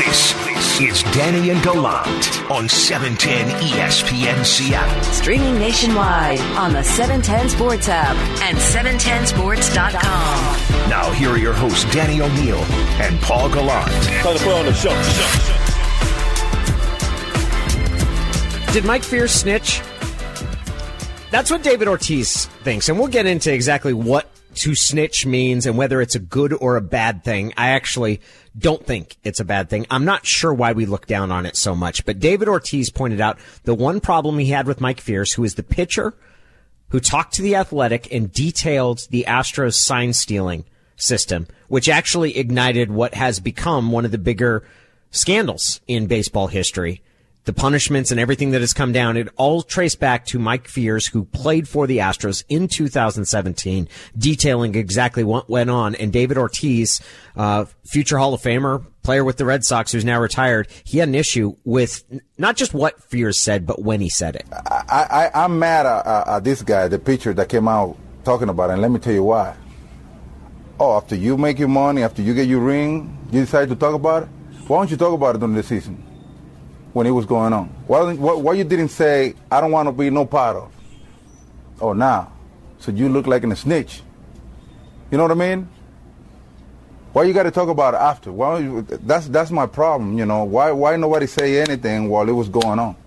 This is Danny and Gallant on 710 ESPN Seattle. Streaming nationwide on the 710 Sports app and 710sports.com. Now here are your hosts, Danny O'Neill and Paul Gallant. Time to put on the show. Did Mike Fierce snitch? That's what David Ortiz thinks, and we'll get into exactly what to snitch means and whether it's a good or a bad thing. I actually don't think it's a bad thing. I'm not sure why we look down on it so much, but David Ortiz pointed out the one problem he had with Mike Fierce, who is the pitcher who talked to The Athletic and detailed the Astros sign stealing system, which actually ignited what has become one of the bigger scandals in baseball history. The punishments and everything that has come down, it all traced back to Mike Fierce, who played for the Astros in 2017, detailing exactly what went on. And David Ortiz, future Hall of Famer, player with the Red Sox who's now retired, he had an issue with not just what Fierce said, but when he said it. I'm mad at this guy, the pitcher that came out talking about it, and let me tell you why. Oh, after you make your money, after you get your ring, you decide to talk about it? Why don't you talk about it during the season? When it was going on, why you didn't say I don't want to be no part of? Oh, now, so you look like a snitch. You know what I mean? Why you got to talk about it after? That's my problem. You know why nobody say anything while it was going on?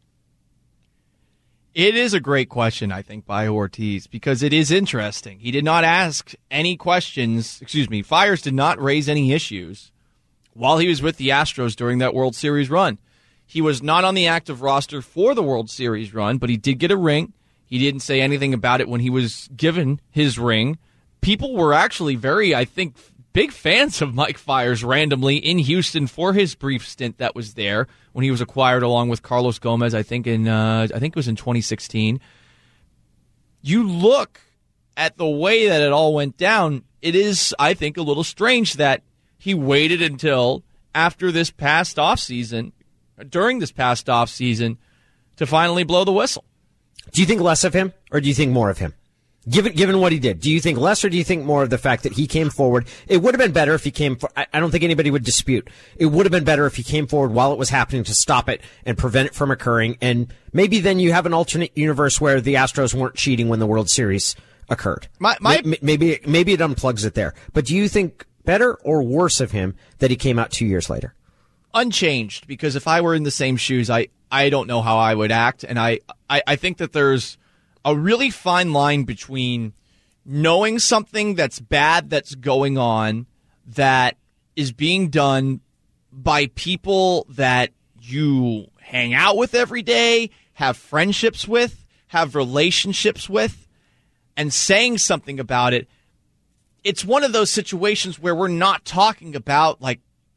It is a great question, I think, by Ortiz, because it is interesting. He did not ask any questions. Fiers did not raise any issues while he was with the Astros during that World Series run. He was not on the active roster for the World Series run, but he did get a ring. He didn't say anything about it when he was given his ring. People were actually very, I think, big fans of Mike Fiers randomly in Houston for his brief stint that was there when he was acquired along with Carlos Gomez, I think it was in 2016. You look at the way that it all went down, it is, I think, a little strange that he waited until after this past offseason, during this past offseason, to finally blow the whistle. Do you think less of him, or do you think more of him? Given what he did, do you think less, or do you think more of the fact that he came forward? It would have been better if he came I don't think anybody would dispute. It would have been better if he came forward while it was happening to stop it and prevent it from occurring. And maybe then you have an alternate universe where the Astros weren't cheating when the World Series occurred. Maybe it unplugs it there. But do you think better or worse of him that he came out 2 years later? Unchanged, because if I were in the same shoes, I don't know how I would act. And I think that there's a really fine line between knowing something that's bad that's going on, that is being done by people that you hang out with every day, have friendships with, have relationships with, and saying something about it. It's one of those situations where we're not talking about like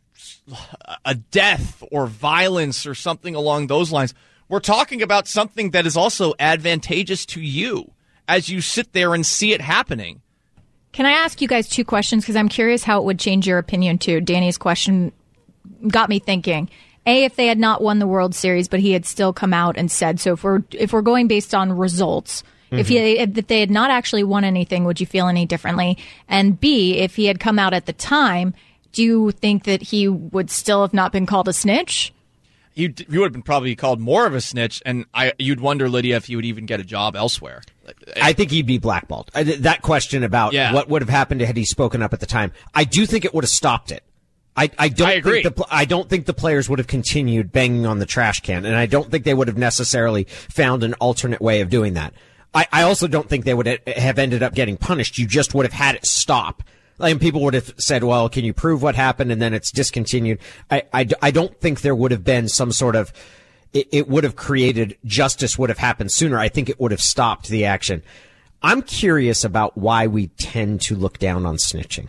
a death or violence or something along those lines. We're talking about something that is also advantageous to you as you sit there and see it happening. Can I ask you guys two questions? Because I'm curious how it would change your opinion too. Danny's question got me thinking. A, if they had not won the World Series, but he had still come out and said, so if we're going based on results, if they had not actually won anything, would you feel any differently? And B, if he had come out at the time, do you think that he would still have not been called a snitch? He would have been probably called more of a snitch, and you'd wonder, Lydia, if he would even get a job elsewhere. I think he'd be blackballed. That question about what would have happened had he spoken up at the time, I do think it would have stopped it. I agree. I don't think the players would have continued banging on the trash can, and I don't think they would have necessarily found an alternate way of doing that. I also don't think they would have ended up getting punished. You just would have had it stop. Like, people would have said, well, can you prove what happened? And then it's discontinued. I don't think there would have been some sort of, it would have created, justice would have happened sooner. I think it would have stopped the action. I'm curious about why we tend to look down on snitching.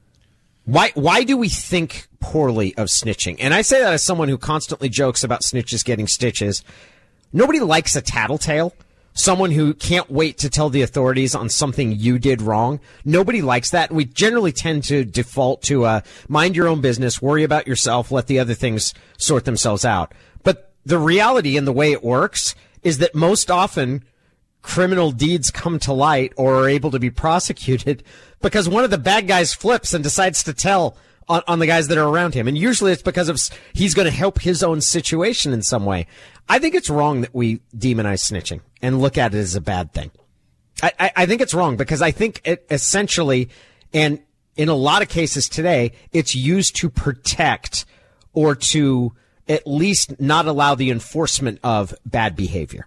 Why do we think poorly of snitching? And I say that as someone who constantly jokes about snitches getting stitches. Nobody likes a tattletale. Someone who can't wait to tell the authorities on something you did wrong. Nobody likes that. We generally tend to default to mind your own business, worry about yourself, let the other things sort themselves out. But the reality and the way it works is that most often criminal deeds come to light or are able to be prosecuted because one of the bad guys flips and decides to tell on the guys that are around him. And usually it's because of he's going to help his own situation in some way. I think it's wrong that we demonize snitching and look at it as a bad thing. I think it's wrong because I think it essentially, and in a lot of cases today, it's used to protect or to at least not allow the enforcement of bad behavior.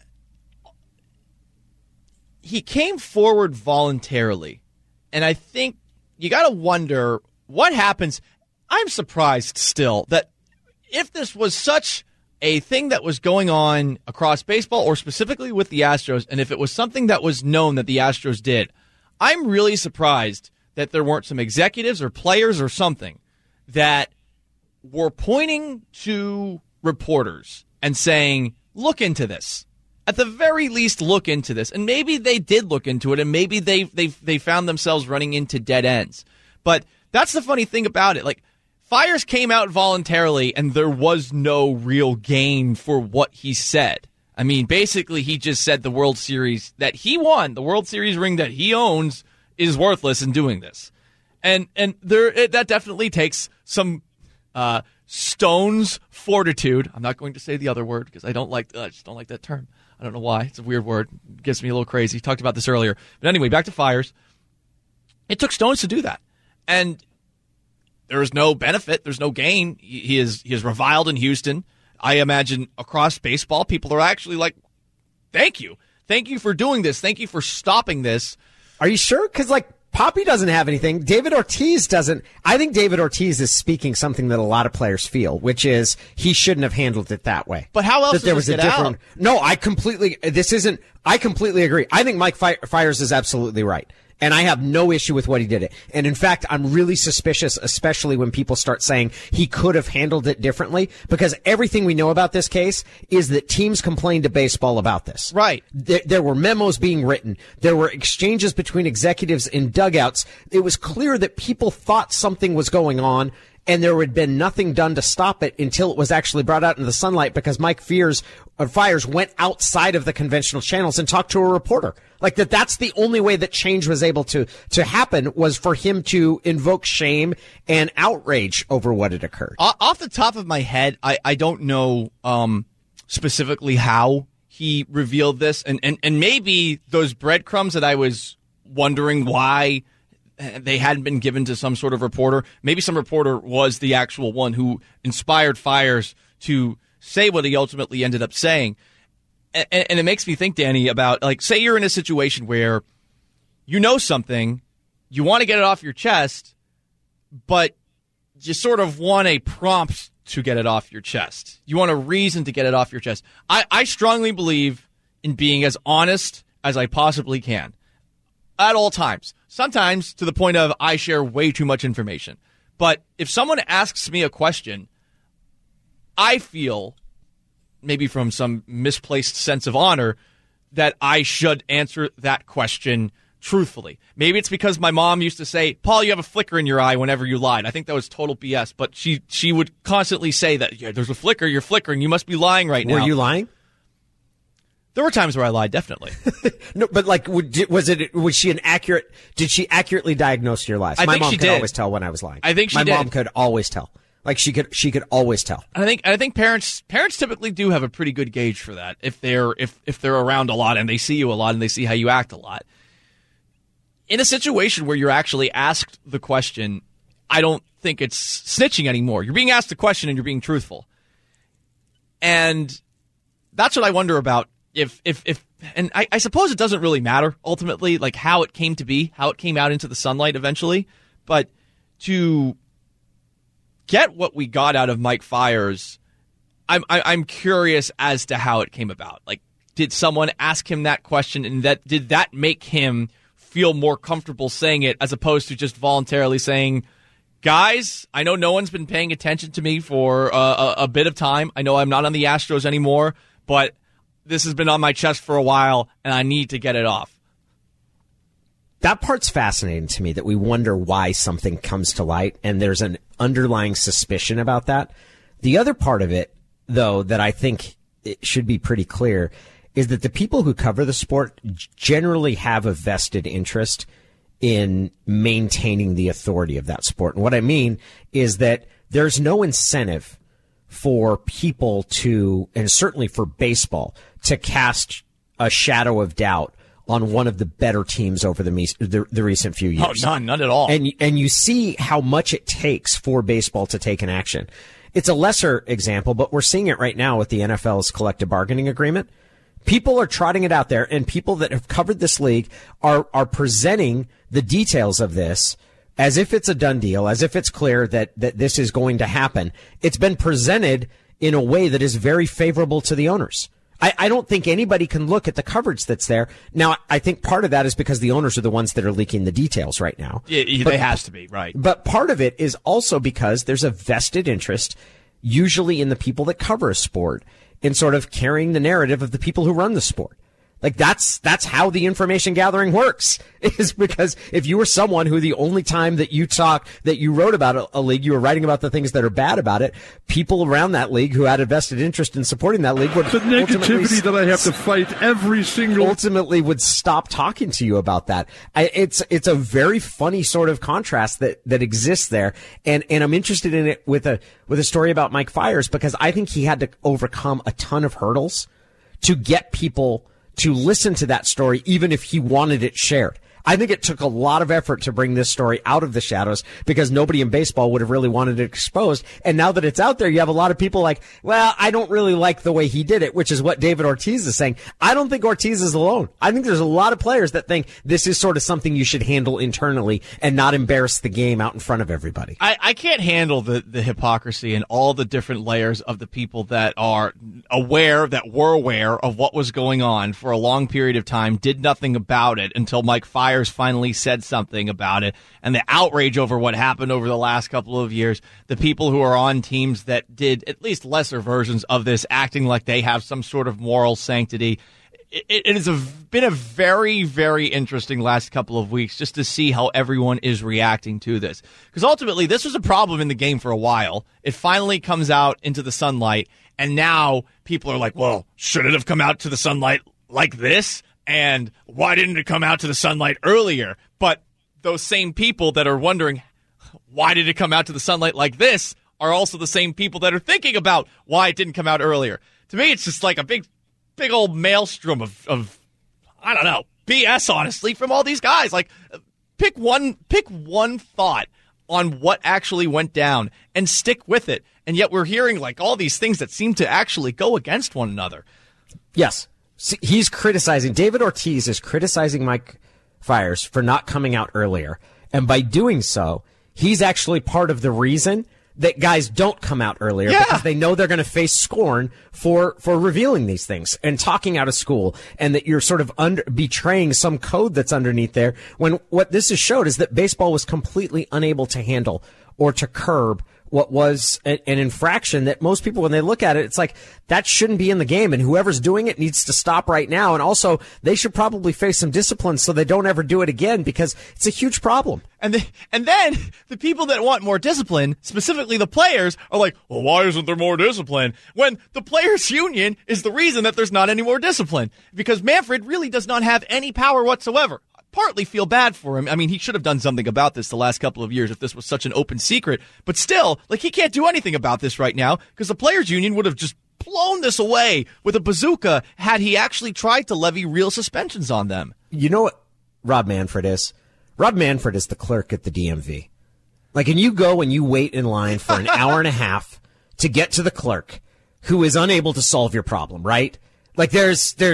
He came forward voluntarily, and I think you got to wonder what happens. I'm surprised still that if this was such a thing that was going on across baseball or specifically with the Astros, and if it was something that was known that the Astros did, I'm really surprised that there weren't some executives or players or something that were pointing to reporters and saying, look into this. At the very least, look into this. And maybe they did look into it, and maybe they found themselves running into dead ends. But that's the funny thing about it. Like, Fiers came out voluntarily, and there was no real gain for what he said. I mean, basically, he just said the World Series that he won, the World Series ring that he owns, is worthless in doing this. And that definitely takes some stone's fortitude. I'm not going to say the other word because I just don't like that term. I don't know why. It's a weird word. It gets me a little crazy. Talked about this earlier. But anyway, back to Fiers. It took stones to do that. And there is no benefit. There's no gain. He is reviled in Houston. I imagine across baseball, people are actually like, thank you. Thank you for doing this. Thank you for stopping this. Are you sure? Because, Poppy doesn't have anything. David Ortiz doesn't. I think David Ortiz is speaking something that a lot of players feel, which is he shouldn't have handled it that way. But how else does this get out? No, I completely agree. I think Mike Fiers is absolutely right. And I have no issue with what he did. And in fact, I'm really suspicious, especially when people start saying he could have handled it differently, because everything we know about this case is that teams complained to baseball about this. Right. There were memos being written. There were exchanges between executives in dugouts. It was clear that people thought something was going on, and there had been nothing done to stop it until it was actually brought out into the sunlight because Mike Fiers went outside of the conventional channels and talked to a reporter. That's the only way that change was able to happen, was for him to invoke shame and outrage over what had occurred. Off the top of my head, I don't know specifically how he revealed this, and maybe those breadcrumbs that I was wondering why they hadn't been given to some sort of reporter. Maybe some reporter was the actual one who inspired Fiers to say what he ultimately ended up saying. And it makes me think, Danny, about, say you're in a situation where you know something, you want to get it off your chest, but you sort of want a prompt to get it off your chest. You want a reason to get it off your chest. I strongly believe in being as honest as I possibly can at all times. Sometimes to the point of I share way too much information. But if someone asks me a question, I feel, maybe from some misplaced sense of honor, that I should answer that question truthfully. Maybe it's because my mom used to say, Paul, you have a flicker in your eye whenever you lied. I think that was total BS, but she would constantly say that, yeah, there's a flicker, you're flickering, you must be lying right now. Were you lying? There were times where I lied, definitely. No, but was she did she accurately diagnose your lies? My mom could always tell when I was lying. I think she did. My mom could always tell. She could always tell. I think parents typically do have a pretty good gauge for that if they're around a lot and they see you a lot and they see how you act a lot. In a situation where you're actually asked the question, I don't think it's snitching anymore. You're being asked a question and you're being truthful. And that's what I wonder about if and I suppose it doesn't really matter ultimately, how it came to be, how it came out into the sunlight eventually, but to get what we got out of Mike Fiers, I'm curious as to how it came about. Did someone ask him that question, and did that make him feel more comfortable saying it as opposed to just voluntarily saying, guys, I know no one's been paying attention to me for a bit of time. I know I'm not on the Astros anymore, but this has been on my chest for a while, and I need to get it off. That part's fascinating to me, that we wonder why something comes to light, and there's an underlying suspicion about that. The other part of it, though, that I think it should be pretty clear, is that the people who cover the sport generally have a vested interest in maintaining the authority of that sport. And what I mean is that there's no incentive for people to, and certainly for baseball, to cast a shadow of doubt on one of the better teams over the recent few years. Oh, none at all. And you see how much it takes for baseball to take an action. It's a lesser example, but we're seeing it right now with the NFL's collective bargaining agreement. People are trotting it out there, and people that have covered this league are presenting the details of this as if it's a done deal, as if it's clear that this is going to happen. It's been presented in a way that is very favorable to the owners. I don't think anybody can look at the coverage that's there. Now, I think part of that is because the owners are the ones that are leaking the details right now. Yeah, they has to be, right. But part of it is also because there's a vested interest, usually in the people that cover a sport, in sort of carrying the narrative of the people who run the sport. Like that's how the information gathering works, is because if you were someone who the only time that you wrote about a league, you were writing about the things that are bad about it, people around that league who had a vested interest in supporting that league would the negativity that I have to fight every single ultimately would stop talking to you about that. It's a very funny sort of contrast that exists there. And I'm interested in it with a story about Mike Fiers, because I think he had to overcome a ton of hurdles to get people to listen to that story, even if he wanted it shared. I think it took a lot of effort to bring this story out of the shadows, because nobody in baseball would have really wanted it exposed. And now that it's out there, you have a lot of people like, well, I don't really like the way he did it, which is what David Ortiz is saying. I don't think Ortiz is alone. I think there's a lot of players that think this is sort of something you should handle internally and not embarrass the game out in front of everybody. I can't handle the hypocrisy and all the different layers of the people that were aware of what was going on for a long period of time, did nothing about it until Mike Fiers finally said something about it, and the outrage over what happened over the last couple of years, the people who are on teams that did at least lesser versions of this, acting like they have some sort of moral sanctity. It has been a very, very interesting last couple of weeks just to see how everyone is reacting to this. Because ultimately, this was a problem in the game for a while. It finally comes out into the sunlight, and now people are like, well, should it have come out to the sunlight like this? And why didn't it come out to the sunlight earlier? But those same people that are wondering, why did it come out to the sunlight like this, are also the same people that are thinking about why it didn't come out earlier. To me, it's just like a big old maelstrom of I don't know, BS, honestly, from all these guys. Like, pick one thought on what actually went down and stick with it. And yet we're hearing like all these things that seem to actually go against one another. Yes. He's criticizing, David Ortiz is criticizing Mike Fiers for not coming out earlier. And by doing so, he's actually part of the reason that guys don't come out earlier, because they know they're going to face scorn for revealing these things and talking out of school, and that you're sort of betraying some code that's underneath there, when what this has showed is that baseball was completely unable to handle or to curb what was an infraction that most people, when they look at it, it's like, that shouldn't be in the game, and whoever's doing it needs to stop right now. And also, they should probably face some discipline so they don't ever do it again, because it's a huge problem. And then the people that want more discipline, specifically the players, are like, well, why isn't there more discipline? When the players' union is the reason that there's not any more discipline, because Manfred really does not have any power whatsoever. Partly feel bad for him. I mean, he should have done something about this the last couple of years if this was such an open secret. But still, like, he can't do anything about this right now, because the players' union would have just blown this away with a bazooka had he actually tried to levy real suspensions on them. You know what Rob Manfred is? Rob Manfred is the clerk at the DMV. Like, and you go and you wait in line for an hour and a half to get to the clerk who is unable to solve your problem, right? Like, it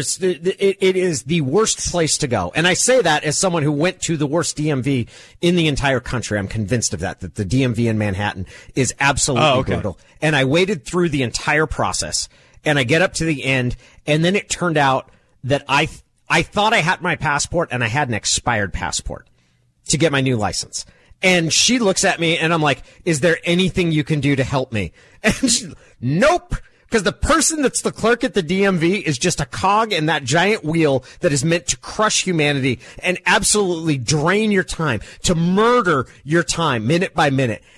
is the worst place to go. And I say that as someone who went to the worst DMV in the entire country. I'm convinced of that the DMV in Manhattan is absolutely brutal. And I waited through the entire process, and I get up to the end, and then it turned out that I thought I had my passport, and I had an expired passport to get my new license. And she looks at me, and I'm like, is there anything you can do to help me? And she's, nope. Because the person that's the clerk at the DMV is just a cog in that giant wheel that is meant to crush humanity and absolutely drain your time, to murder your time minute by minute.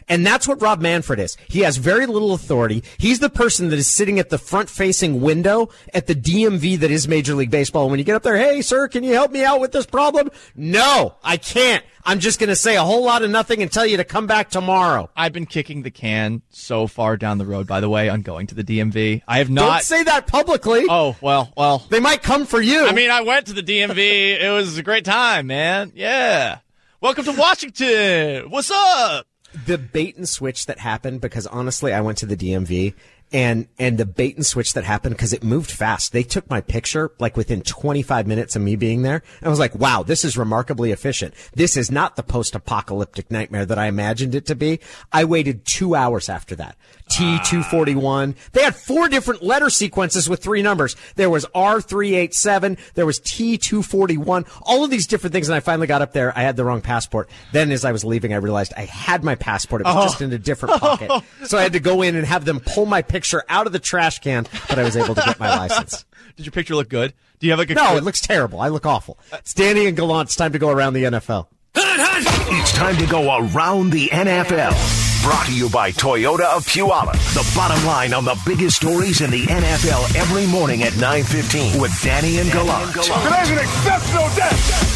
And that's what Rob Manfred is. He has very little authority. He's the person that is sitting at the front-facing window at the DMV that is Major League Baseball. And when you get up there, hey, sir, can you help me out with this problem? No, I can't. I'm just going to say a whole lot of nothing and tell you to come back tomorrow. I've been kicking the can so far down the road, by the way, on going to the DMV. I have not. Don't say that publicly. Oh, well. They might come for you. I mean, I went to the DMV. It was a great time, man. Yeah. Welcome to Washington. What's up? The bait and switch that happened, because honestly, I went to the DMV. And the bait and switch that happened, because it moved fast. They took my picture like within 25 minutes of me being there. And I was like, wow, this is remarkably efficient. This is not the post-apocalyptic nightmare that I imagined it to be. I waited 2 hours after that. T241. They had 4 different letter sequences with 3 numbers. There was R387. There was T241. All of these different things. And I finally got up there. I had the wrong passport. Then as I was leaving, I realized I had my passport. It was just in a different pocket. So I had to go in and have them pull my picture out of the trash can, but I was able to get my license. Did your picture look good? Do you have like a No, it looks terrible. I look awful. It's Danny and Gallant. It's time to go around the NFL. It's time to go around the NFL. Brought to you by Toyota of Puyallup. The bottom line on the biggest stories in the NFL every morning at 9:15 with Danny and Gallant. Today's an exceptional day.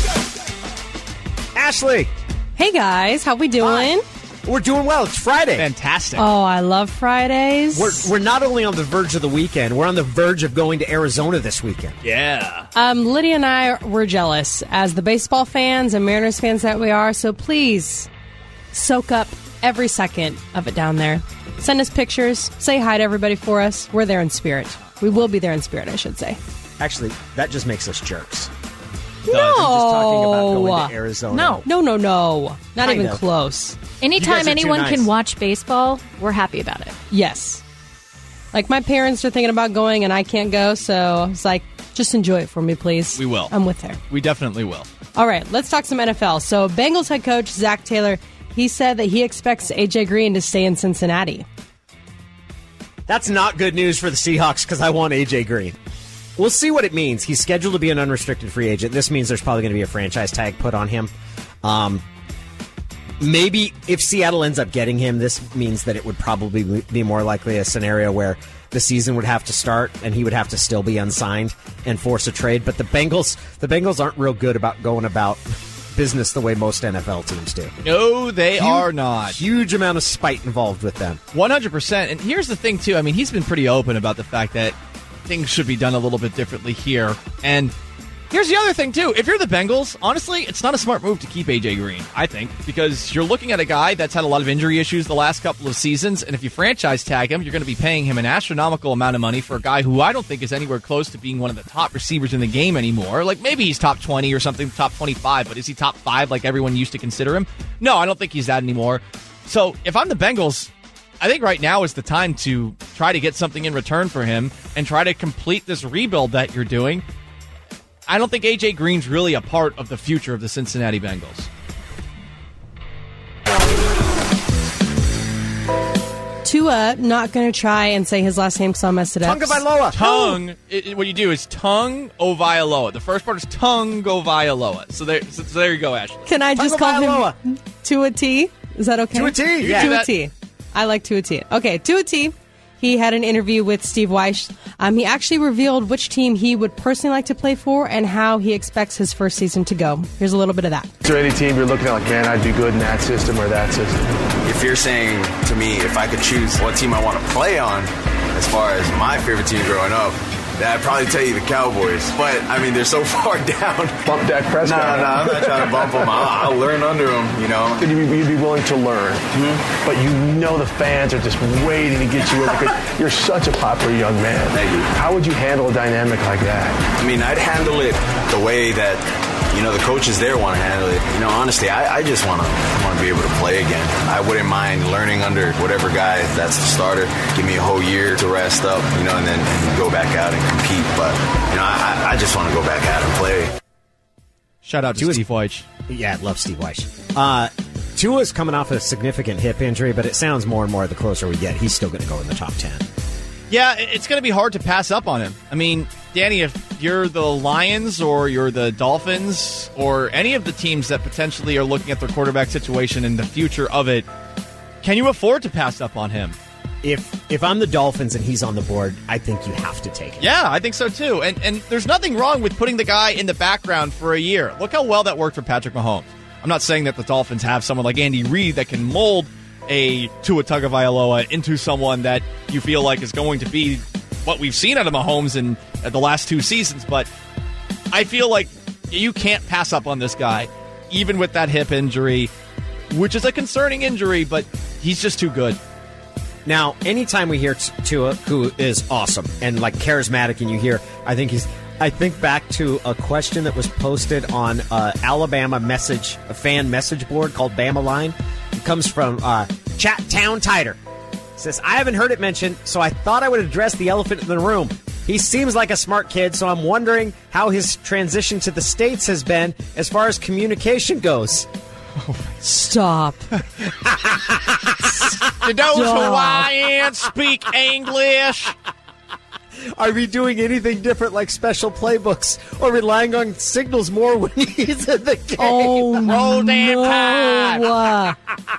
Ashley. Hey guys, how we doing? We're doing well. It's Friday. Fantastic. Oh, I love Fridays. We're not only on the verge of the weekend, we're on the verge of going to Arizona this weekend. Yeah. Lydia and I were jealous as the baseball fans and Mariners fans that we are, so please soak up every second of it down there. Send us pictures. Say hi to everybody for us. We're there in spirit. We will be there in spirit, I should say. Actually, that just makes us jerks. No. We're just talking about going to Arizona. No. Not even close. Anytime anyone can watch baseball, we're happy about it. Yes. Like, my parents are thinking about going, and I can't go, so it's like, just enjoy it for me, please. We will. I'm with her. We definitely will. All right, let's talk some NFL. So, Bengals head coach Zach Taylor, he said that he expects A.J. Green to stay in Cincinnati. That's not good news for the Seahawks, because I want A.J. Green. We'll see what it means. He's scheduled to be an unrestricted free agent. This means there's probably going to be a franchise tag put on him. Maybe if Seattle ends up getting him, this means that it would probably be more likely a scenario where the season would have to start and he would have to still be unsigned and force a trade. But the Bengals aren't real good about going about business the way most NFL teams do. No, they are not. Huge amount of spite involved with them. 100%. And here's the thing, too. I mean, he's been pretty open about the fact that things should be done a little bit differently here. And here's the other thing, too. If you're the Bengals, honestly, it's not a smart move to keep A.J. Green, I think, because you're looking at a guy that's had a lot of injury issues the last couple of seasons, and if you franchise tag him, you're going to be paying him an astronomical amount of money for a guy who I don't think is anywhere close to being one of the top receivers in the game anymore. Like, maybe he's top 20 or something, top 25, but is he top 5 like everyone used to consider him? No, I don't think he's that anymore. So if I'm the Bengals, I think right now is the time to try to get something in return for him and try to complete this rebuild that you're doing. I don't think A.J. Green's really a part of the future of the Cincinnati Bengals. Tua not going to try and say his last name because I'll mess it up. Tongue. What you do is Tongue Ovailoa. The first part is Tongue Ovailoa. So there you go, Ashley. Can I just call him Tua T? Is that okay? Tua T? Yeah. Tua T. I like Tua T. Okay, Tua T. He had an interview with Steve Weiss. He actually revealed which team he would personally like to play for and how he expects his first season to go. Here's a little bit of that. Is there any team you're looking at like, man, I'd be good in that system or that system? If you're saying to me if I could choose what team I want to play on, as far as my favorite team growing up, I'd probably tell you the Cowboys. But, I mean, they're so far down. Bump Dak Prescott. No, I'm not trying to bump them. I'll learn under them, you know. You'd be willing to learn. Mm-hmm. But you know the fans are just waiting to get you in because you're such a popular young man. Thank you. How would you handle a dynamic like that? I mean, I'd handle it the way that, you know, the coaches there want to handle it. You know, honestly, I just want to be able to play again. I wouldn't mind learning under whatever guy that's the starter. Give me a whole year to rest up, you know, and then go back out and compete. But, you know, I just want to go back out and play. Shout out to Steve Weiss. Yeah, I love Steve Weiss. Tua's coming off a significant hip injury, but it sounds more and more the closer we get, he's still going to go in the top 10. Yeah, it's going to be hard to pass up on him. I mean, Danny, if you're the Lions or you're the Dolphins or any of the teams that potentially are looking at their quarterback situation and the future of it, Can you afford to pass up on him? If I'm the Dolphins and he's on the board, I think you have to take him. Yeah, I think so too. And there's nothing wrong with putting the guy in the background for a year. Look how well that worked for Patrick Mahomes. I'm not saying that the Dolphins have someone like Andy Reid that can mold a Tua Tagovailoa into someone that you feel like is going to be what we've seen out of Mahomes in the last 2 seasons, but I feel like you can't pass up on this guy, even with that hip injury, which is a concerning injury, but he's just too good. Now, anytime we hear Tua, who is awesome and like charismatic, and you hear, I think back to a question that was posted on Alabama a fan message board called Bama Line. It comes from Chat Town Titer. It says, I haven't heard it mentioned, so I thought I would address the elephant in the room. He seems like a smart kid, so I'm wondering how his transition to the States has been as far as communication goes. Stop. Did those Hawaiians speak English? Are we doing anything different, like special playbooks, or relying on signals more when he's in the game? Oh, roll damn no.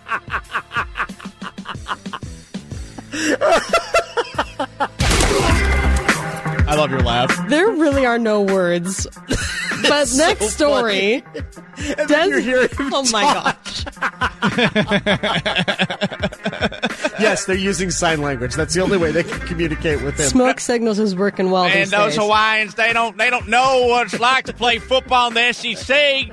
I love your laugh. There really are no words. But next story. Oh my gosh. Yes, they're using sign language. That's the only way they can communicate with him. Smoke signals is working well these days. And those Hawaiians, they don't know what it's like to play football in the SEC.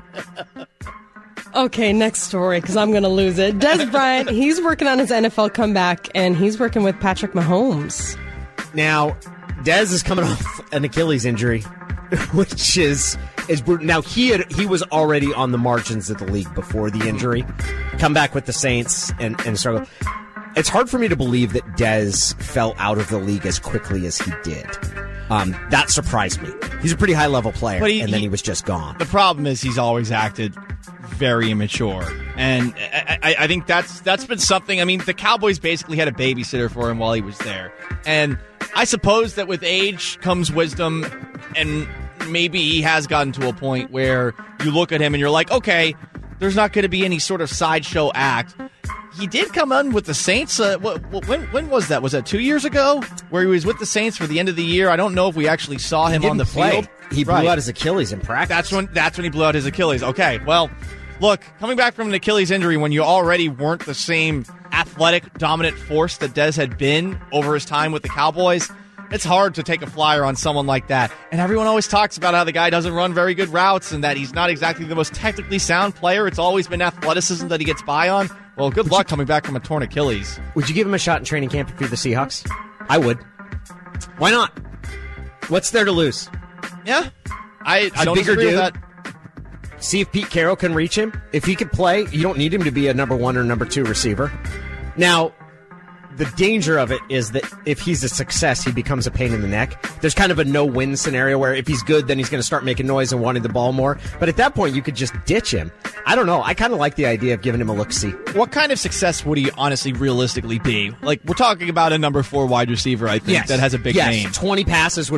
Okay, next story, because I'm going to lose it. Dez Bryant, he's working on his NFL comeback, and he's working with Patrick Mahomes. Now, Dez is coming off an Achilles injury, which is brutal. Now, he was already on the margins of the league before the injury. Come back with the Saints and struggle. It's hard for me to believe that Dez fell out of the league as quickly as he did. That surprised me. He's a pretty high-level player, and then he was just gone. The problem is he's always acted very immature, and I think that's been something. I mean, the Cowboys basically had a babysitter for him while he was there, and I suppose that with age comes wisdom, and maybe he has gotten to a point where you look at him and you're like, okay, there's not going to be any sort of sideshow act. He did come on with the Saints. When was that? Was that 2 years ago? Where he was with the Saints for the end of the year? I don't know if we actually saw him on the field. He blew out his Achilles in practice. That's when he blew out his Achilles. Okay, well, look, coming back from an Achilles injury when you already weren't the same athletic, dominant force that Dez had been over his time with the Cowboys, it's hard to take a flyer on someone like that. And everyone always talks about how the guy doesn't run very good routes and that he's not exactly the most technically sound player. It's always been athleticism that he gets by on. Well, good luck coming back from a torn Achilles. Would you give him a shot in training camp if you're the Seahawks? I would. Why not? What's there to lose? Yeah. I don't bigger disagree dude. with that. See if Pete Carroll can reach him. If he could play, you don't need him to be a number 1 or number 2 receiver. Now, the danger of it is that if he's a success, he becomes a pain in the neck. There's kind of a no-win scenario where if he's good, then he's going to start making noise and wanting the ball more. But at that point, you could just ditch him. I don't know. I kind of like the idea of giving him a look-see. What kind of success would he honestly realistically be? Like, we're talking about a number 4 wide receiver, I think, that has a big name. 20 passes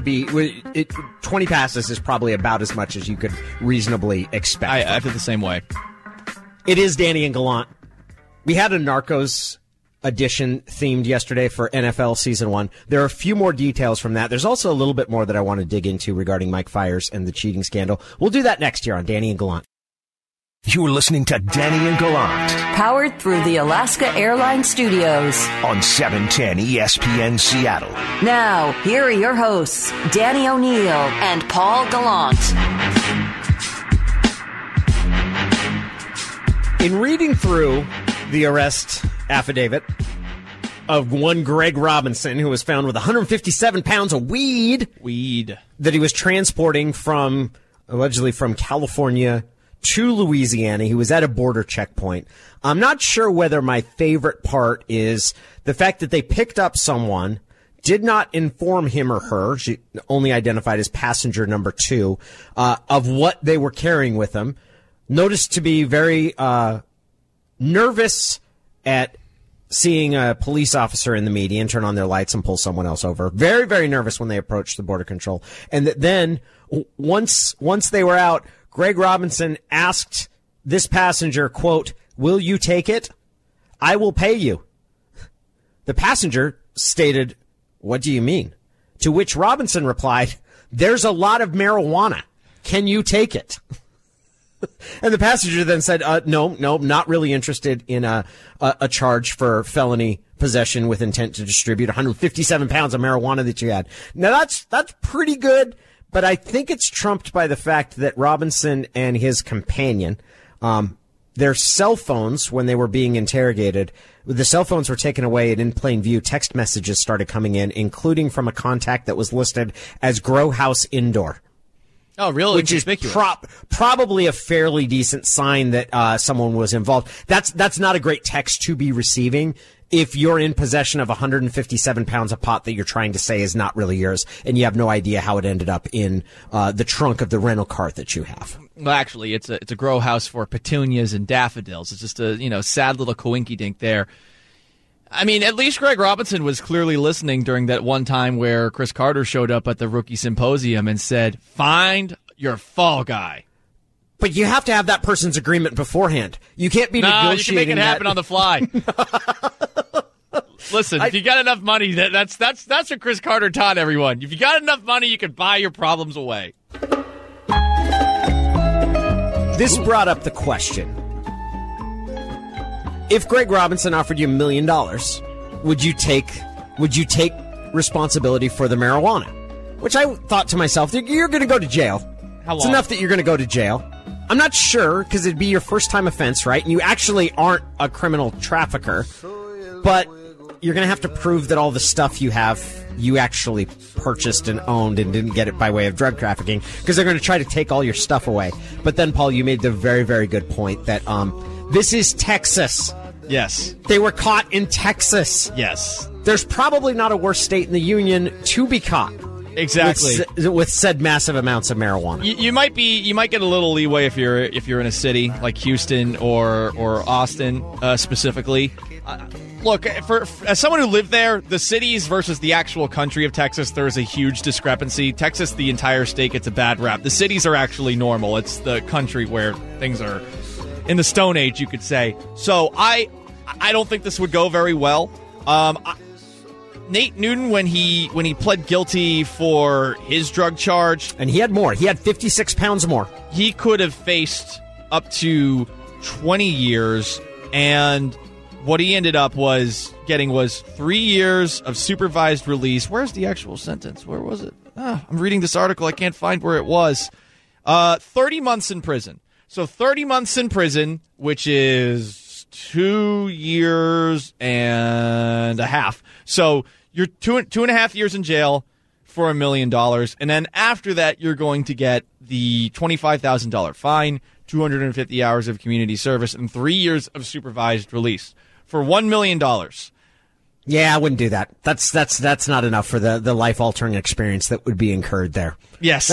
20 passes is probably about as much as you could reasonably expect. I feel the same way. It is Danny and Gallant. We had a Narcos edition themed yesterday for NFL Season 1. There are a few more details from that. There's also a little bit more that I want to dig into regarding Mike Fiers and the cheating scandal. We'll do that next year on Danny and Gallant. You're listening to Danny and Gallant. Powered through the Alaska Airlines Studios. On 710 ESPN Seattle. Now, here are your hosts, Danny O'Neill and Paul Gallant. In reading through the arrest affidavit of one Greg Robinson, who was found with 157 pounds of weed that he was transporting allegedly from California to Louisiana. He was at a border checkpoint. I'm not sure whether my favorite part is the fact that they picked up someone, did not inform him or her, she only identified as passenger number 2, of what they were carrying with them. Noticed to be very nervous at seeing a police officer in the median turn on their lights and pull someone else over. Very, very nervous when they approached the border control. And then once they were out, Greg Robinson asked this passenger, quote, "Will you take it?" I will pay you. The passenger stated, what do you mean? To which Robinson replied, there's a lot of marijuana. Can you take it? And the passenger then said, no, not really interested in a charge for felony possession with intent to distribute 157 pounds of marijuana that you had. Now that's pretty good, but I think it's trumped by the fact that Robinson and his companion, their cell phones, when they were being interrogated, the cell phones were taken away, and in plain view, text messages started coming in, including from a contact that was listed as Grow House Indoor. Oh, really? Which is probably a fairly decent sign that someone was involved. That's not a great text to be receiving if you're in possession of 157 pounds of pot that you're trying to say is not really yours, and you have no idea how it ended up in the trunk of the rental car that you have. Well, actually, it's a grow house for petunias and daffodils. It's just a sad little coinky-dink there. I mean, at least Greg Robinson was clearly listening during that one time where Chris Carter showed up at the rookie symposium and said, find your fall guy. But you have to have that person's agreement beforehand. You can't be negotiating. You can make it happen on the fly. Listen, if you got enough money, that's what Chris Carter taught everyone. If you got enough money, you can buy your problems away. This brought up the question. If Greg Robinson offered you $1 million, would you take responsibility for the marijuana? Which I thought to myself, you're going to go to jail. How long? It's enough that you're going to go to jail. I'm not sure, because it'd be your first time offense, right? And you actually aren't a criminal trafficker. But you're going to have to prove that all the stuff you have, you actually purchased and owned and didn't get it by way of drug trafficking, because they're going to try to take all your stuff away. But then, Paul, you made the very, very good point that this is Texas. Yes. They were caught in Texas. Yes. There's probably not a worse state in the union to be caught. Exactly. With said massive amounts of marijuana. You might get a little leeway if you're in a city like Houston or Austin specifically. Look, as someone who lived there, the cities versus the actual country of Texas, there is a huge discrepancy. Texas, the entire state, gets a bad rap. The cities are actually normal. It's the country where things are in the Stone Age, you could say. So I don't think this would go very well. Nate Newton, when he pled guilty for his drug charge, and he had more. He had 56 pounds more. He could have faced up to 20 years, and what he ended up getting was 3 years of supervised release. Where's the actual sentence? Where was it? I'm reading this article. I can't find where it was. 30 months in prison. So 30 months in prison, which is 2 years and a half. So you're two and a half years in jail for $1 million. And then after that, you're going to get the $25,000 fine, 250 hours of community service, and 3 years of supervised release for $1 million. Yeah, I wouldn't do that. That's not enough for the life-altering experience that would be incurred there. Yes.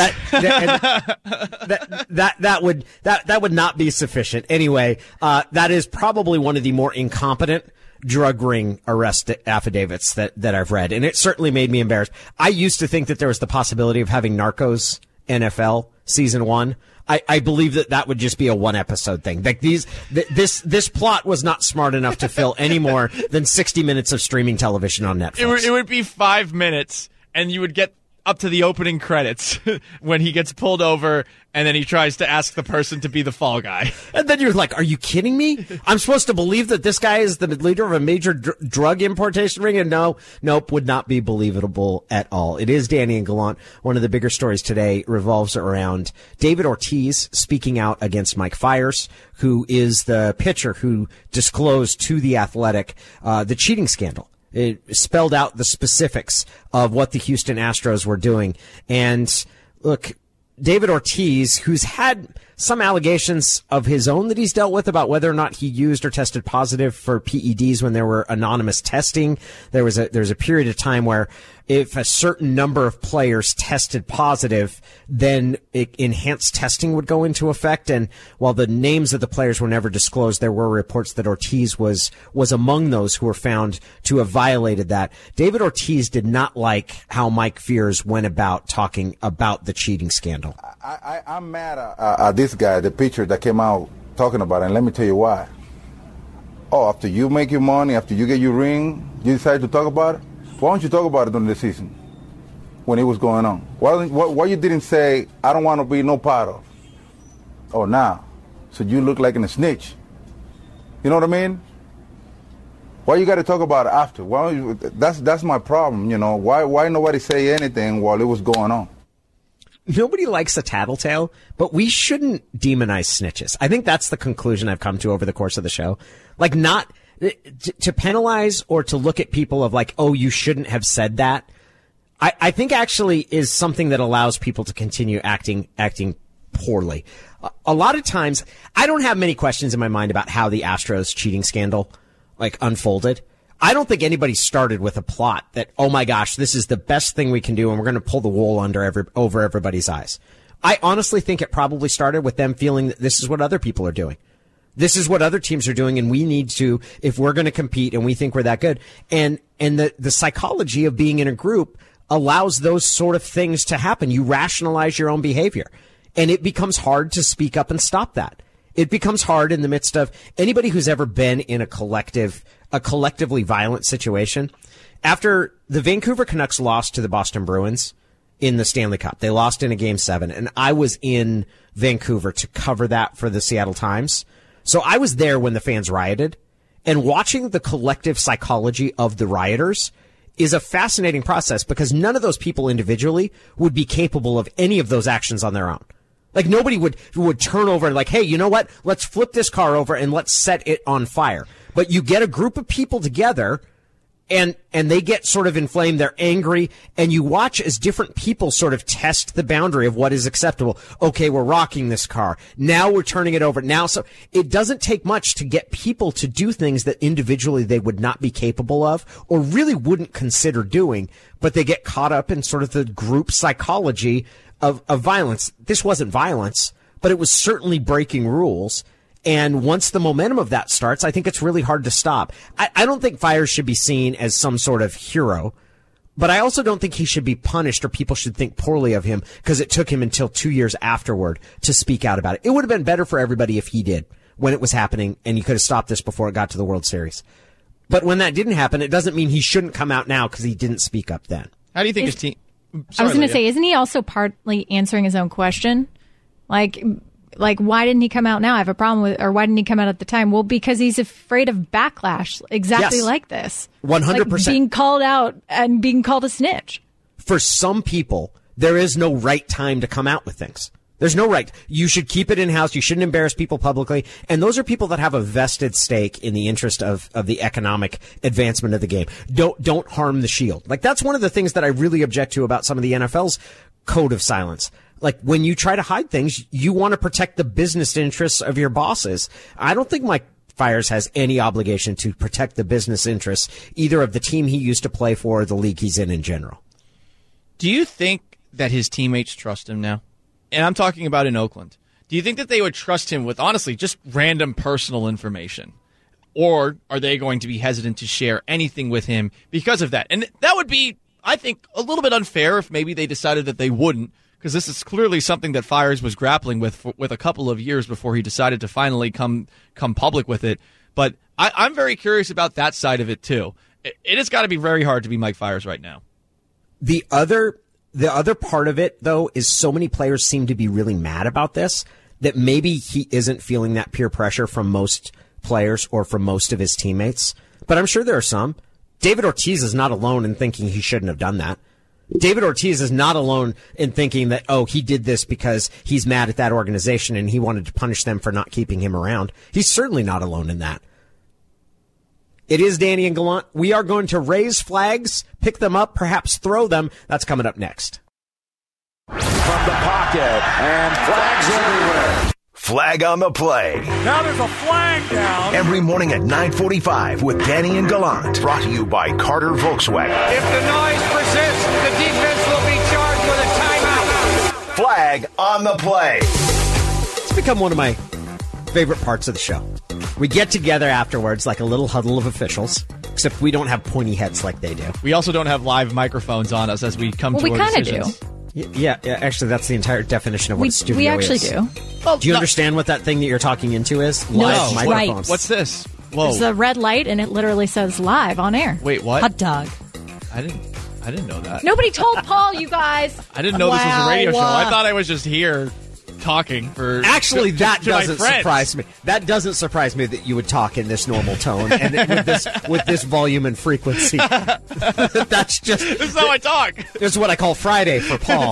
That would not be sufficient. Anyway, that is probably one of the more incompetent drug ring arrest affidavits that I've read, and it certainly made me embarrassed. I used to think that there was the possibility of having Narcos NFL season 1. I believe that would just be a one episode thing. Like this plot was not smart enough to fill any more than 60 minutes of streaming television on Netflix. It would be 5 minutes, and you would get up to the opening credits when he gets pulled over, and then he tries to ask the person to be the fall guy. And then you're like, are you kidding me? I'm supposed to believe that this guy is the leader of a major drug importation ring? And nope, would not be believable at all. It is Danny and Gallant. One of the bigger stories today revolves around David Ortiz speaking out against Mike Fiers, who is the pitcher who disclosed to The Athletic the cheating scandal. It spelled out the specifics of what the Houston Astros were doing. And look, David Ortiz, who's had some allegations of his own that he's dealt with about whether or not he used or tested positive for PEDs when there were anonymous testing. There was a period of time where if a certain number of players tested positive, then enhanced testing would go into effect. And while the names of the players were never disclosed, there were reports that Ortiz was among those who were found to have violated that. David Ortiz did not like how Mike Fiers went about talking about the cheating scandal. I'm mad at this guy, the pitcher that came out talking about it, and let me tell you why. Oh, after you make your money, after you get your ring, you decide to talk about it? Why don't you talk about it during the season when it was going on? Why you didn't say, I don't want to be no part of? Oh, now. So you look like a snitch. You know what I mean? Why you got to talk about it after? That's my problem, you know. Why nobody say anything while it was going on? Nobody likes a tattletale, but we shouldn't demonize snitches. I think that's the conclusion I've come to over the course of the show. Like, not to penalize or to look at people of like, oh, you shouldn't have said that. I think actually is something that allows people to continue acting poorly. A lot of times, I don't have many questions in my mind about how the Astros cheating scandal unfolded. I don't think anybody started with a plot that, oh my gosh, this is the best thing we can do and we're going to pull the wool over everybody's eyes. I honestly think it probably started with them feeling that this is what other people are doing. This is what other teams are doing, and we need to, if we're going to compete and we think we're that good. And the psychology of being in a group allows those sort of things to happen. You rationalize your own behavior, and it becomes hard to speak up and stop that. It becomes hard in the midst of anybody who's ever been in a collectively violent situation. After the Vancouver Canucks lost to the Boston Bruins in the Stanley Cup, they lost in a Game 7, and I was in Vancouver to cover that for the Seattle Times. So I was there when the fans rioted, and watching the collective psychology of the rioters is a fascinating process because none of those people individually would be capable of any of those actions on their own. Like, nobody would turn over and like, hey, you know what? Let's flip this car over and let's set it on fire. But you get a group of people together and they get sort of inflamed. They're angry, and you watch as different people sort of test the boundary of what is acceptable. Okay, we're rocking this car. Now we're turning it over. Now, so it doesn't take much to get people to do things that individually they would not be capable of or really wouldn't consider doing, but they get caught up in sort of the group psychology of violence. This wasn't violence, but it was certainly breaking rules. And once the momentum of that starts, I think it's really hard to stop. I don't think Fiers should be seen as some sort of hero, but I also don't think he should be punished or people should think poorly of him because it took him until 2 years afterward to speak out about it. It would have been better for everybody if he did when it was happening, and he could have stopped this before it got to the World Series. But when that didn't happen, it doesn't mean he shouldn't come out now because he didn't speak up then. How do you think his team... I was going to say, isn't he also partly answering his own question? Like, why didn't he come out now? I have a problem with, or why didn't he come out at the time? Well, because he's afraid of backlash, exactly like this. 100%. Like being called out and being called a snitch. For some people, there is no right time to come out with things. There's no right. You should keep it in-house. You shouldn't embarrass people publicly. And those are people that have a vested stake in the interest of the economic advancement of the game. Don't harm the shield. Like, that's one of the things that I really object to about some of the NFL's code of silence. Like, when you try to hide things, you want to protect the business interests of your bosses. I don't think Mike Fiers has any obligation to protect the business interests, either of the team he used to play for or the league he's in general. Do you think that his teammates trust him now? And I'm talking about in Oakland. Do you think that they would trust him with, honestly, just random personal information? Or are they going to be hesitant to share anything with him because of that? And that would be, I think, a little bit unfair if maybe they decided that they wouldn't, because this is clearly something that Fiers was grappling with a couple of years before he decided to finally come public with it. But I'm very curious about that side of it, too. It has got to be very hard to be Mike Fiers right now. The other part of it, though, is so many players seem to be really mad about this that maybe he isn't feeling that peer pressure from most players or from most of his teammates. But I'm sure there are some. David Ortiz is not alone in thinking he shouldn't have done that. David Ortiz is not alone in thinking that, oh, he did this because he's mad at that organization and he wanted to punish them for not keeping him around. He's certainly not alone in that. It is Danny and Gallant. We are going to raise flags, pick them up, perhaps throw them. That's coming up next. From the pocket, and flags everywhere. Flag on the play. Now there's a flag down. Every morning at 9:45 with Danny and Gallant. Brought to you by Carter Volkswagen. If the noise persists, the defense will be charged with a timeout. Flag on the play. It's become one of my favorite parts of the show. We get together afterwards like a little huddle of officials, except we don't have pointy heads like they do. We also don't have live microphones on us as we come to our decisions. We kind of do. Yeah, actually, that's the entire definition of what a studio is. We actually do. Do you understand what that thing that you're talking into is? No, live microphones. What's this? Whoa. There's a red light, and it literally says live on air. Wait, what? Hot dog. I didn't know that. Nobody told Paul, you guys. I didn't know this was a radio show. I thought I was just here talking for. Actually, that to doesn't surprise me. That doesn't surprise me that you would talk in this normal tone and with this volume and frequency. That's just. This is how I talk. This is what I call Friday for Paul.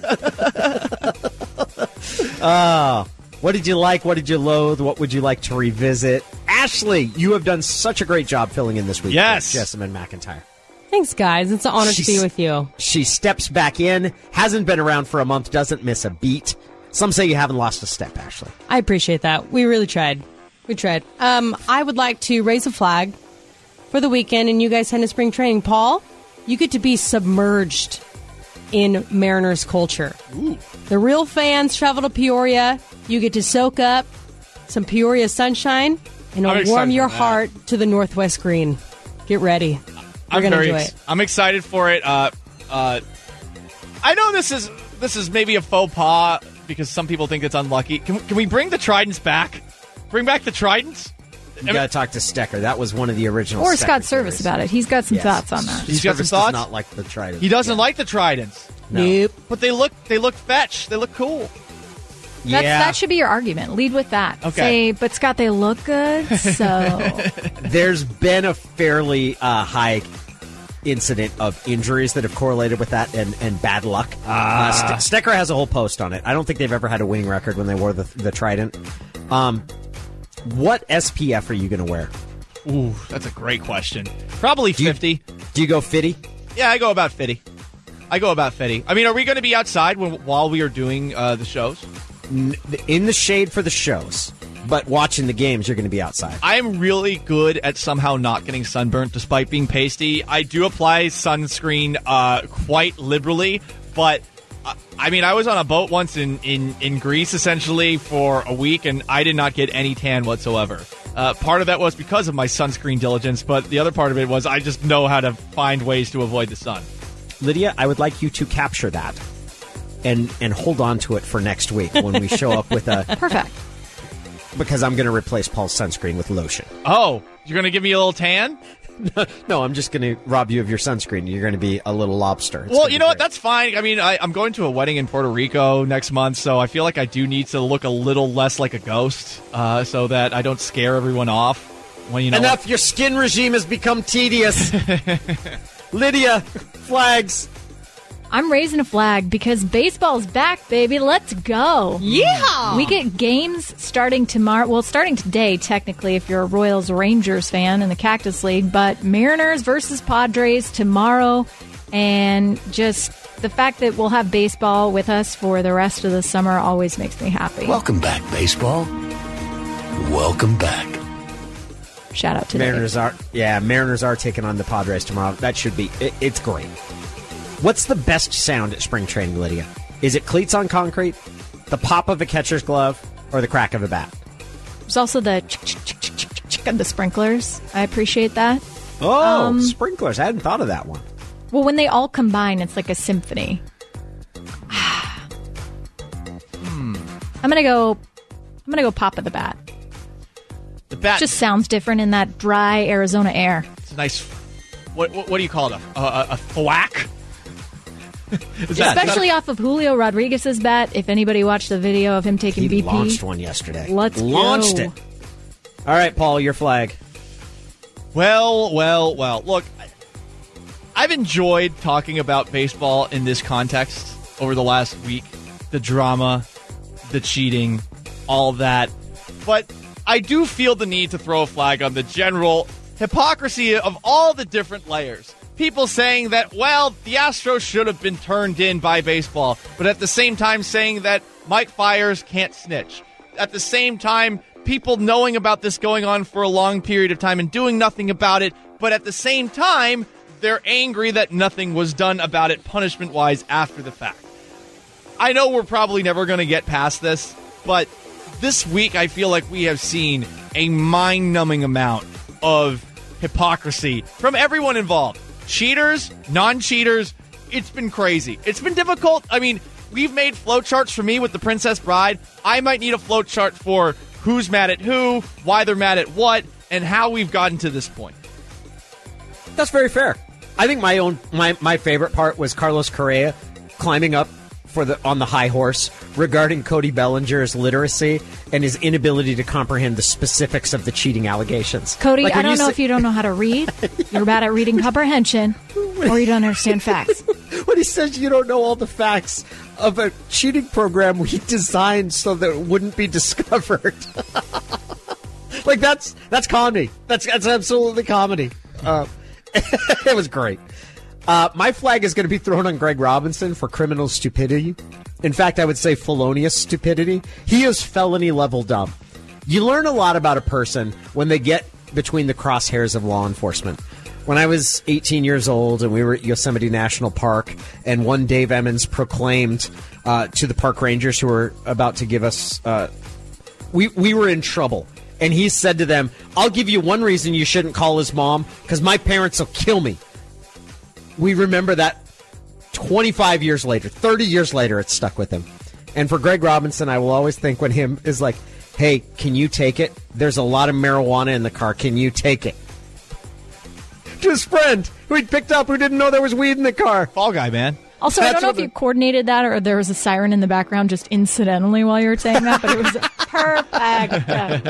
What did you like? What did you loathe? What would you like to revisit? Ashley, you have done such a great job filling in this week. Yes, Jessamine McIntyre. Thanks, guys. It's an honor to be with you. She steps back in, hasn't been around for a month, doesn't miss a beat. Some say you haven't lost a step, Ashley. I appreciate that. We really tried. I would like to raise a flag for the weekend, and you guys head to spring training. Paul, you get to be submerged in Mariners culture. Ooh. The real fans travel to Peoria. You get to soak up some Peoria sunshine, and it'll warm your heart to the Northwest Green. Get ready. We're going to enjoy it. I'm excited for it. I know this is maybe a faux pas because some people think it's unlucky. Can we bring the Tridents back? Bring back the Tridents? You got to talk to Stecker. That was one of the original. Or Scott Service about it. He's got some thoughts on that. He's got some thoughts. Does not like the Tridents. He doesn't like the Tridents. No. Nope. But they look fetch. They look cool. That should be your argument. Lead with that. Okay. Say, but Scott, they look good. So there's been a fairly high incident of injuries that have correlated with that and bad luck. Stecker has a whole post on it. I don't think they've ever had a winning record when they wore the Trident. What SPF are you going to wear? Ooh, that's a great question. Probably 50. Do you go 50? Yeah, I go about 50. I mean, are we going to be outside while we are doing the shows? In the shade for the shows, but watching the games, you're going to be outside. I am really good at somehow not getting sunburnt despite being pasty. I do apply sunscreen quite liberally, but I mean, I was on a boat once in Greece, essentially, for a week, and I did not get any tan whatsoever. Part of that was because of my sunscreen diligence, but the other part of it was I just know how to find ways to avoid the sun. Lydia, I would like you to capture that and hold on to it for next week when we show up with a... Perfect. Because I'm going to replace Paul's sunscreen with lotion. Oh, you're going to give me a little tan? No, I'm just going to rob you of your sunscreen. You're going to be a little lobster. Well, you know what? That's fine. I mean, I'm going to a wedding in Puerto Rico next month, so I feel like I do need to look a little less like a ghost so that I don't scare everyone off. When Enough! Your skin regime has become tedious. Lydia, flags. I'm raising a flag because baseball's back, baby. Let's go. Yeah. We get games starting tomorrow. Well, starting today, technically, if you're a Royals-Rangers fan in the Cactus League. But Mariners versus Padres tomorrow. And just the fact that we'll have baseball with us for the rest of the summer always makes me happy. Welcome back, baseball. Welcome back. Shout out to Mariners are taking on the Padres tomorrow. That should be it's great. What's the best sound at spring training, Lydia? Is it cleats on concrete, the pop of a catcher's glove, or the crack of a bat? There's also the chick of the sprinklers. I appreciate that. Oh, sprinklers. I hadn't thought of that one. Well, when they all combine, it's like a symphony. I'm gonna go pop of the bat. The bat just sounds different in that dry Arizona air. It's a nice. What do you call it? A thwack? Especially off of Julio Rodriguez's bat. If anybody watched the video of him taking BP, he launched one yesterday. Launched it. All right, Paul, your flag. Well. Look, I've enjoyed talking about baseball in this context over the last week. The drama, the cheating, all that. But I do feel the need to throw a flag on the general hypocrisy of all the different layers. People saying that, well, the Astros should have been turned in by baseball, but at the same time saying that Mike Fiers can't snitch. At the same time, people knowing about this going on for a long period of time and doing nothing about it, but at the same time, they're angry that nothing was done about it punishment-wise after the fact. I know we're probably never going to get past this, but this week I feel like we have seen a mind-numbing amount of hypocrisy from everyone involved. Cheaters, non-cheaters, it's been crazy. It's been difficult. I mean, we've made flowcharts for me with the Princess Bride. I might need a flowchart for who's mad at who, why they're mad at what. and how we've gotten to this point. That's very fair. I think my favorite part was Carlos Correa climbing up on the high horse regarding Cody Bellinger's literacy and his inability to comprehend the specifics of the cheating allegations. Cody, I don't know if you don't know how to read. You're bad at reading comprehension, or you don't understand facts. When he says you don't know all the facts of a cheating program we designed so that it wouldn't be discovered. Like, that's comedy. That's absolutely comedy. It was great. My flag is going to be thrown on Greg Robinson for criminal stupidity. In fact, I would say felonious stupidity. He is felony level dumb. You learn a lot about a person when they get between the crosshairs of law enforcement. When I was 18 years old and we were at Yosemite National Park, and one Dave Emmons proclaimed to the park rangers who were about to give us, we were in trouble. And he said to them, I'll give you one reason you shouldn't call his mom, because my parents will kill me. We remember that 25 years later, 30 years later, it's stuck with him. And for Greg Robinson, I will always think when him is like, hey, can you take it? There's a lot of marijuana in the car. Can you take it? To his friend who he'd picked up who didn't know there was weed in the car. Fall guy, man. Also, I don't know if you coordinated that or there was a siren in the background just incidentally while you were saying that, but it was perfect.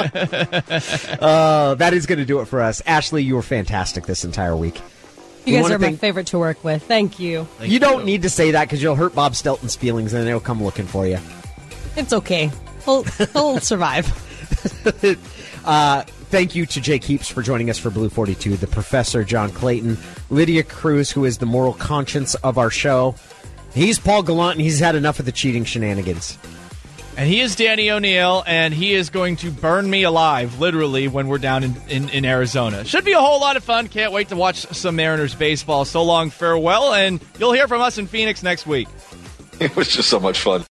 That is going to do it for us. Ashley, you were fantastic this entire week. You guys are my favorite to work with. Thank you. You don't need to say that because you'll hurt Bob Stelton's feelings and he'll come looking for you. It's okay. He'll survive. Thank you to Jake Heaps for joining us for Blue 42, the Professor John Clayton, Lydia Cruz, who is the moral conscience of our show. He's Paul Gallant, and he's had enough of the cheating shenanigans. And he is Danny O'Neill, and he is going to burn me alive, literally, when we're down in Arizona. Should be a whole lot of fun. Can't wait to watch some Mariners baseball. So long, farewell, and you'll hear from us in Phoenix next week. It was just so much fun.